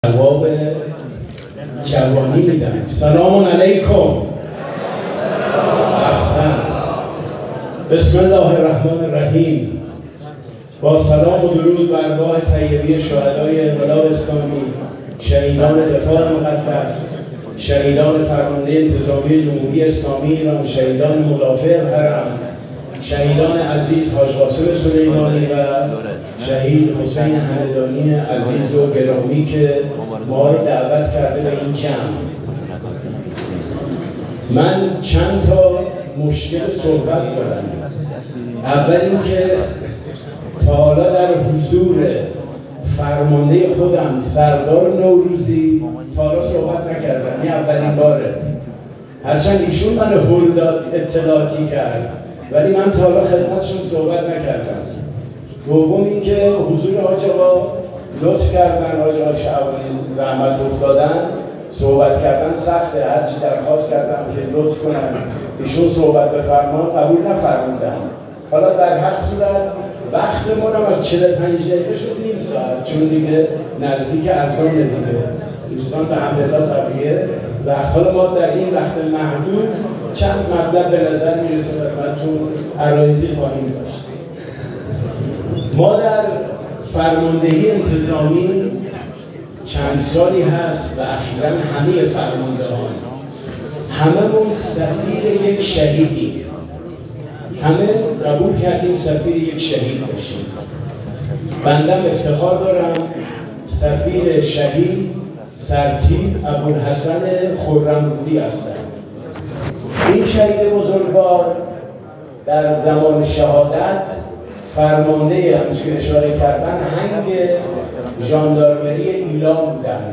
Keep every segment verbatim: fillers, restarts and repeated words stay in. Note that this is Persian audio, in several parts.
جواب جوانی میدن. سلام علیکم. احسنت. بسم الله الرحمن الرحیم. با سلام و درود بر ارواح طیبه شهدای انقلاب اسلامی، شهیدان دفاع مقدس، شهیدان فرمانده انتظامی جمهوری اسلامی ایران، شهیدان مدافع حرم، شهیدان عزیز حاج قاسم سلیمانی و شهید حسین همدانی عزیز و گرامی که ما رو دعوت کرده به این جمع. من چند تا مشکل صحبت دارم. اول اینکه تا حالا در حضور فرمانده خودم سردار نوروزی تا حالا صحبت نکردم، این اولین باره. هرچند ایشون من هول داد اطلاعاتی کرد ولی من تا حالا خدمتشون صحبت نکردم. دوم اینکه حضور حاج آقا لطف کردن، حاج آقا شعبانی زحمت افتادن، صحبت کردن سخته. هرچی درخواست کردم که لطف کنن ایشون صحبت بفرمان قبول نفرمودن. حالا در هر صورت وقت ما رو از چهل و پنج دقیقه شد نیم ساعت، چون دیگه نزدیک اذان دیگه. دوستان به حمدالله بقیه وقت ما در این وقت محدود چند مطلب به نظر میرسه خدمتتون عرایضی خواهیم داشت. ما در فرماندهی انتظامی چند سالی هست و اخیراً همه فرماندهان هممون سفیر یک شهیدیم. همه قبول کردیم سفیر یک شهید باشیم. بندم افتخار دارم سفیر شهید سرتیپ ابوالحسن خرمرودی هستم. این شهید بزرگوار در زمان شهادت فرمانده همچه که اشاره کردن هنگ ژاندارمری ایلام بودن.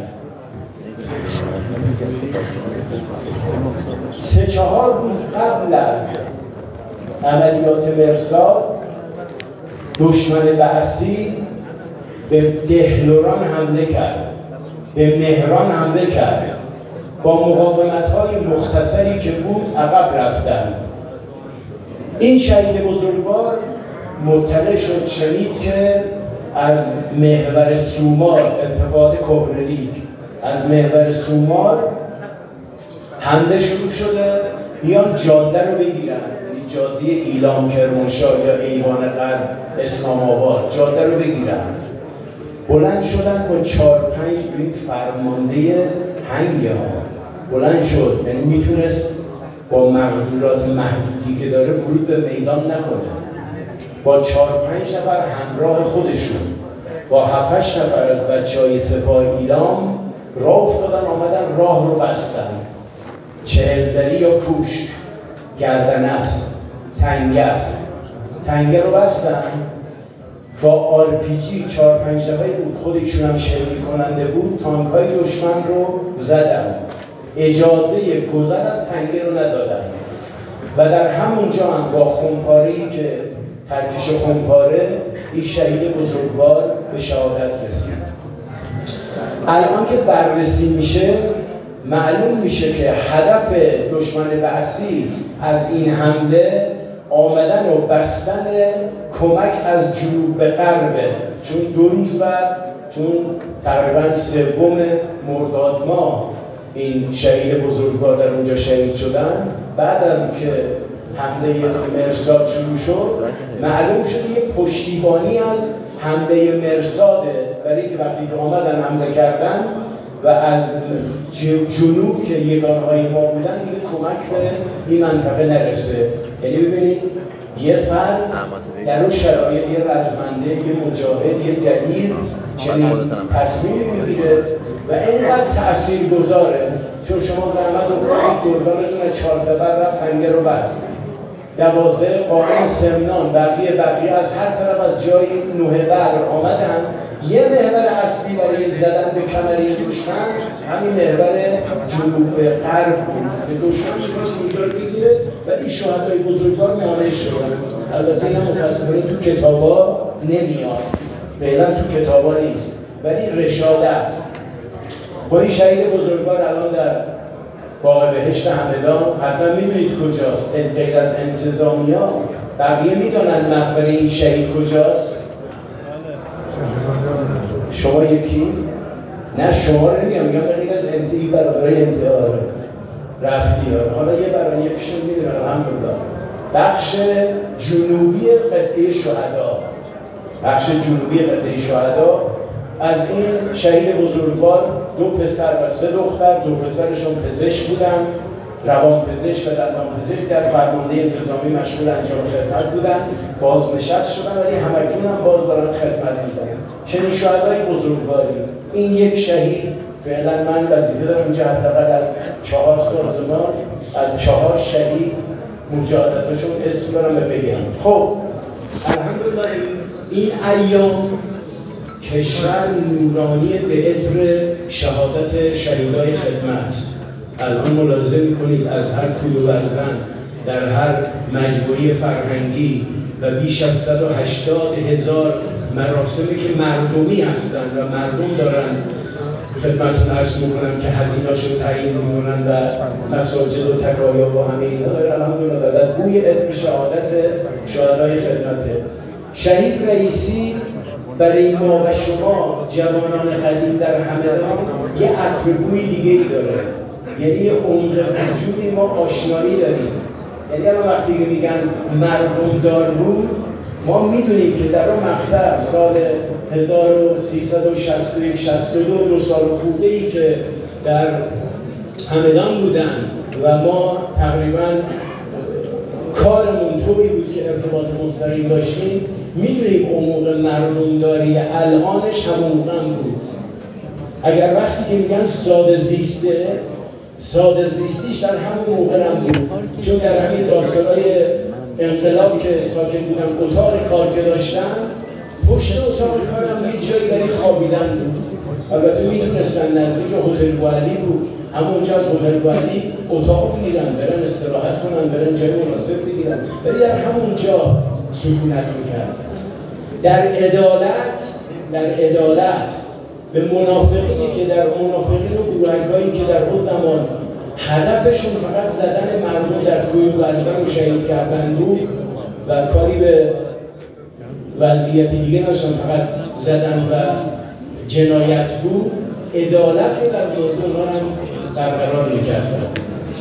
سه چهار روز قبل از عملیات مرصاد دشمن بعثی به دهلوران حمله کرد، به مهران حمله کرد. با مقاومت‌های مختصری که بود عقب رفتند. این شهید بزرگوار مطلع شد، شنید که از محور سومار، ارتفاعات کهرلیگ، از محور سومار حمله شروع شده، بیان جاده رو بگیرن، یعنی جاده ایلام کرمانشاه یا ایوان غرب اسلام آباد، جاده رو بگیرن. بلند شدن با چهار پنج این فرمانده هنگه ها بلند شد، یعنی میتونست با مقدورات محدودی که داره ورود به میدان نکنه. با چهار پنج نفر همراه خودشون با هفتش نفر از بچهای سپاه ایلام راه افتادن، آمدن راه رو بستن. چهل زری یا کوشک، گردنس، تنگس، تنگه رو بستن. با آر پی جی چهار پنج نفری بود، خودشون هم شلیک کننده بود، تانک های دشمن رو زدن. اجازه گذر از تنگه رو ندادن و در همونجا هم با خونپاره‌ای که ترکش خونپاره این شهید بزرگوار به شهادت رسید. الان که بررسی میشه معلوم میشه که هدف دشمن بعثی از این حمله آمدن و بستن کمک از جنوب به غربه، چون دو روز بعد، چون تقریبا سوم مرداد ماه این شهید بزرگوار در اونجا شهید شدن، بعدم که حمله مرصاد شروع شد معلوم شد یک پشتیبانی از حمله مرصاده، برای که وقتی که آمدن حمله کردن و از جنوب که یگانهای ما بودن دیگه کمک به این منطقه نرسه. یعنی ببینید یه فرد در اون شرایط یه رزمنده، یه مجاهد، یه دلیر چنین تصمیم میگیره و اینقدر تأثیر گذاره، چون شما زحمت افتادید گردانتون از چهار سفر رفت تنگه رو بست، دوازده قائم سمنان، بقیه بقیه از هر طرف از جای نوه بر آمدن. یه محور اصلی برای زدن به کمری دشمن همین محور جنوب غرب بود که دشمن می‌خواست اونجا رو بگیره و این شهدای بزرگوار مانع شدن. البته این متأسفانه تو کتابا نمیاد، فعلا تو کتابا نیست، ولی رشادت با این شهید بزرگوار الان در باغ بهشت همدان، حتما می‌دونید کجاست. غیر از انتظامیا بقیه میدونن مقبره این شهید کجاست؟ شما یکی؟ نه شما رو نمیگم، میگم بغیر از انتهایی برای انتحار رفتی. حالا یه برای یکشون میدونن الحمدلله. بخش جنوبی قطعه شهدا، بخش جنوبی قطعه شهدا از این شهید بزرگوار دو پسر و سه دختر، دو پسرشون پزشک بودن، روان پزشک و دندان پزشک، در فرمانده انتظامی مشغول انجام خدمت بودن، بازنشست شدن ولی همکنون هم باز دارن خدمت میکنن. چنین شهدای بزرگواری. این یک شهید فعلا من وظیفه دارم اینجا حداقل از چهار سال زمان از چهار شهید مجاهدتشون اسم دارم بگم. خب الحمدلله این ایام کشور نورانی به عطر شهادت شهیدای خدمت. الان ملاحظه میکنید از هر کوی و برزن در هر مجموعه فرهنگی و بیش از صد و هشتاد هزار مراسمی که مردمی هستند و مردم دارن خدمتتون عرض میکنم که هزینه‌اشو تعیین میکنن و مساجد و تکایا و همه اینا داره الحمدلله و بوی عطر شهادت شهدای خدمته. شهید رئیسی برای ما و شما جوانان قدیم در همدان یه عطر بوی دیگه ای داره، یعنی یه عمق وجودی ما آشنایی داریم. یعنی الان وقتی میگن مردم دار بود، ما میدونیم که در اون مقطع سال هزار و سیصد و شصت و یک شصت و دو دو سال خورده ای که در همدان بودن و ما تقریبا کارمون طوری بود که ارتباط مستقیم داشتیم، میدونیم اون موقع مردمداری الانش همون موقع بود. اگر وقتی که میگن ساده زیسته، ساده زیستیش در همون موقع هم بود، چون در همین داستانهای انقلاب که ساکن بودن اتاق کار که داشتن، پشت اتاق کار هم یه جایی برای خوابیدن بود. البته میتونستن نزدیک هتل بوالی بود، همونجا از هتل بوالی اتاق میگیرن برن استراحت کنن، برن جای مناسب بگیرن، ولی در همونجا سکونت میکردن. در عدالت در عدالت به منافقینی که در منافقین و گروه‌هایی که در اون زمان هدفشون فقط زدن مردم در کوی برزن و شهید کردن بود و کاری به وضعیت دیگه نداشتن، فقط زدن و جنایت بود، عدالت رو در مورد اونها هم برقرار می‌کردن.